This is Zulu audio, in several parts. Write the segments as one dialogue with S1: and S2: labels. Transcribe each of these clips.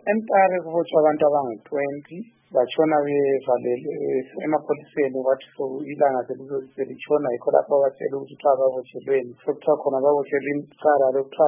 S1: eMtare kubotshwa abantu abangu-20 batshona bevalelwe emapholiseni wathi so ilanga selitshona yikho lapho batshela ukuthi kuthiwa babotshelweni sekuthiwa khona babotshelwe icala lokuthiwa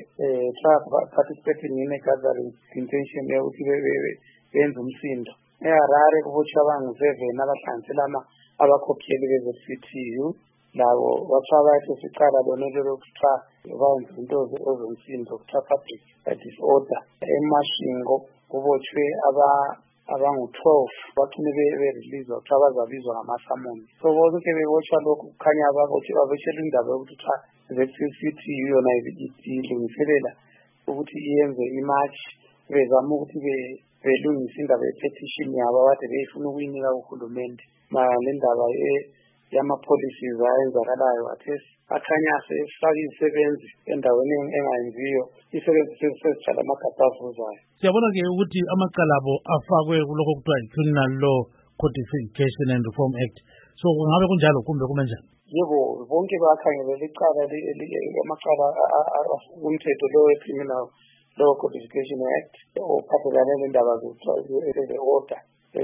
S1: participating in a gathering intention yokuthi benze umsindo. eHarare kubotshwa abangu-7 abahlanganisela abakhokheli be-ZCTU labo bathiwa bayethe sicala lonelo lokuthiwa bayenze into ezomsindo kuthiwa public disorder. eMashingo kubotshwe abangu-12 bathune be-release kuthiwa bazabizwa ngamasamoni. So bonke bebotshwa lokhu kukhanya babetshelwa indaba yokuthi kuthiwa ZCTU yona ilungiselela ukuthi iyenze imatch bezama ukuthi belungise indaba ye-petition yabo kade beyifuna ukuyinika uhulumende nendaba yama-policies ayenzakalayo athesi akhanya sefaka izisebenzi endaweni engayenziyo isebenzi sezitshala amagabha avuzayo.
S2: Siyabona-ke ukuthi amacala abo afakwe kulokho kuthiwa yi-Criminal Law Codification and Reform Act. So kungabe kunjalo kumbe kumenjani?
S1: Yebo, bonke bakhangelela icala amacala umthetho lo we-Criminal Law Codification Act ophathelane nendaba ze-order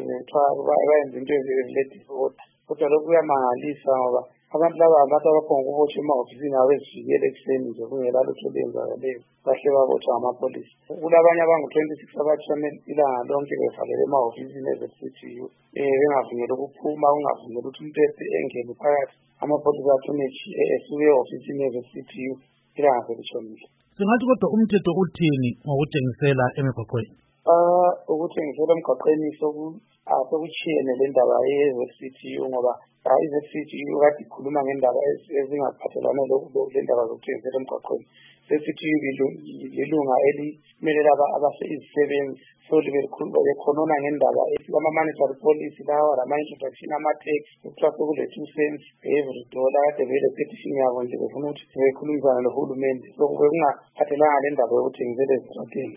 S1: bayenza into ezi-disorder. Kodwa lokhu kuyamangalisa ngoba abantu laba abantu abaphonga ukubotshwa emahhovisini abezivikela ekuseni nje kungela lutho oluyenzakaleyo bahle babotshwa ngamapolisi. Kulabanye abangu-26 abatshone ilanga lonke bevalele emahhovisini eze-ZCTU bengavunyelwa ukuphuma, kungavunyelwa ukuthi umuntu engene phakathi. Amapolisi athume esuke ehhovisini eze-ZCTU ilanga selitshonile.
S2: Singathi kodwa umthetho uthini ngokutshengisela emigwaqweni?
S1: Ukuthengisela emgwaqweni sekutshiyene le ndaba ye-ZCTU ngoba i-ZCTU kade ikhuluma ngendaba ezingaphathelane le ndaba zokuthengisela emgwaqweni. ZCTU lilunga elimelela izisebenzi so bekhonona ngendaba ama-monetary policy lawa lama-introduction ama-tax kuthiwa sekule-2 cents every dollar kade vele petition yabo nje befuna ukuthi bekhulumisana nohulumende so bekungaphathelanga le ndaba yokuthengisela ezitrateni.